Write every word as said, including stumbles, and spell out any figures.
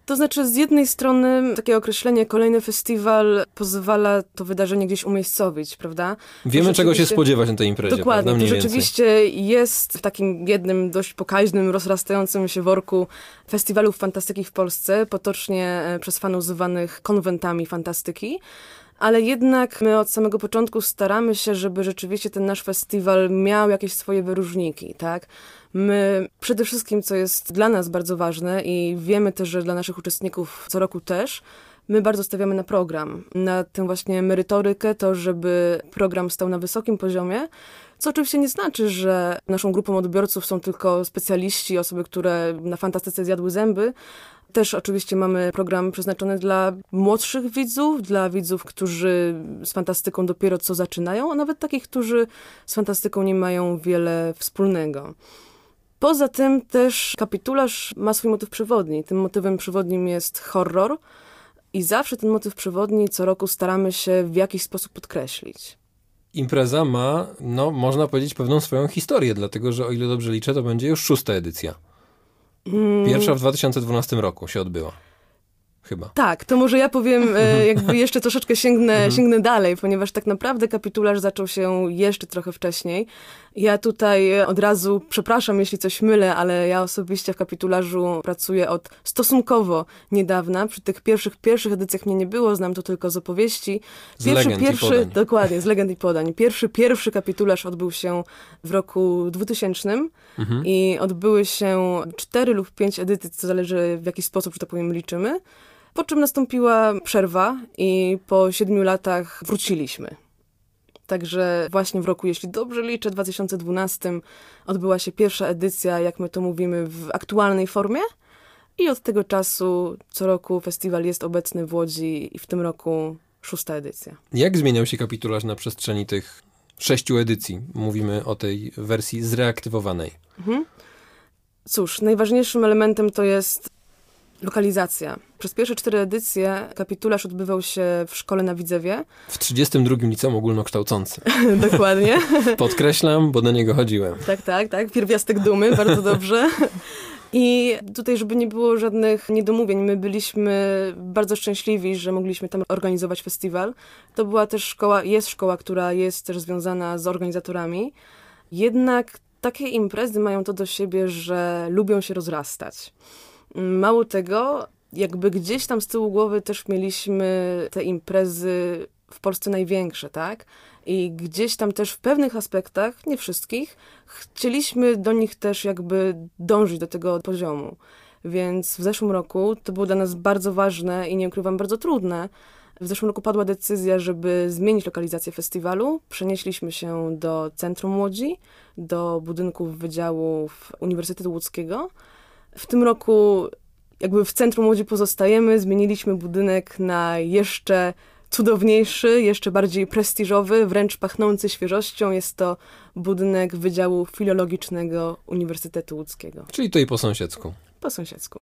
To znaczy, z jednej strony takie określenie kolejny festiwal pozwala to wydarzenie gdzieś umiejscowić, prawda? Wiemy, to czego się spodziewać na tej imprezie. Dokładnie, prawda? to rzeczywiście jest w takim jednym dość pokaźnym, rozrastającym się worku festiwalów fantastyki w Polsce, potocznie przez fanów zwanych konwentami fantastyki. Ale jednak my od samego początku staramy się, żeby rzeczywiście ten nasz festiwal miał jakieś swoje wyróżniki, tak? My przede wszystkim, co jest dla nas bardzo ważne i wiemy też, że dla naszych uczestników co roku też, my bardzo stawiamy na program, na tę właśnie merytorykę, to żeby program stał na wysokim poziomie, co oczywiście nie znaczy, że naszą grupą odbiorców są tylko specjaliści, osoby, które na fantastyce zjadły zęby. Też oczywiście mamy program przeznaczony dla młodszych widzów, dla widzów, którzy z fantastyką dopiero co zaczynają, a nawet takich, którzy z fantastyką nie mają wiele wspólnego. Poza tym też kapitularz ma swój motyw przewodni. Tym motywem przewodnim jest horror i zawsze ten motyw przewodni co roku staramy się w jakiś sposób podkreślić. Impreza ma, no można powiedzieć, pewną swoją historię, dlatego że o ile dobrze liczę, to będzie już szósta edycja. Pierwsza w dwa tysiące dwunastym roku się odbyła. Chyba. Tak, to może ja powiem, jakby jeszcze troszeczkę sięgnę, sięgnę dalej, ponieważ tak naprawdę kapitularz zaczął się jeszcze trochę wcześniej. Ja tutaj od razu przepraszam, jeśli coś mylę, ale ja osobiście w kapitularzu pracuję od stosunkowo niedawna. Przy tych pierwszych, pierwszych edycjach mnie nie było, znam to tylko z opowieści. Z Pierwszy, legend pierwszy, i podań. Dokładnie, z legend i podań. Pierwszy, pierwszy kapitularz odbył się w roku dwutysięcznym mhm. i odbyły się cztery lub pięć edycji, co zależy w jaki sposób, że tak powiem, liczymy. Po czym nastąpiła przerwa i po siedmiu latach wróciliśmy. Także właśnie w roku, jeśli dobrze liczę, dwa tysiące dwunastym odbyła się pierwsza edycja, jak my to mówimy, w aktualnej formie. I od tego czasu co roku festiwal jest obecny w Łodzi i w tym roku szósta edycja. Jak zmieniał się kapitularz na przestrzeni tych sześciu edycji? Mówimy o tej wersji zreaktywowanej. Mhm. Cóż, najważniejszym elementem to jest lokalizacja. Przez pierwsze cztery edycje kapitularz odbywał się w szkole na Widzewie. W trzydziestym drugim liceum ogólnokształcącym. Dokładnie. Podkreślam, bo do niego chodziłem. Tak, tak, tak. Pierwiastek dumy, bardzo dobrze. I tutaj, żeby nie było żadnych niedomówień, my byliśmy bardzo szczęśliwi, że mogliśmy tam organizować festiwal. To była też szkoła, jest szkoła, która jest też związana z organizatorami. Jednak takie imprezy mają to do siebie, że lubią się rozrastać. Mało tego, jakby gdzieś tam z tyłu głowy też mieliśmy te imprezy w Polsce największe, tak? I gdzieś tam też w pewnych aspektach, nie wszystkich, chcieliśmy do nich też jakby dążyć do tego poziomu. Więc w zeszłym roku to było dla nas bardzo ważne i nie ukrywam, bardzo trudne. W zeszłym roku padła decyzja, żeby zmienić lokalizację festiwalu. Przenieśliśmy się do centrum Łodzi, do budynków wydziałów Uniwersytetu Łódzkiego. W tym roku jakby w centrum Łodzi pozostajemy, zmieniliśmy budynek na jeszcze cudowniejszy, jeszcze bardziej prestiżowy, wręcz pachnący świeżością. Jest to budynek Wydziału Filologicznego Uniwersytetu Łódzkiego. Czyli tutaj po sąsiedzku. Po sąsiedzku.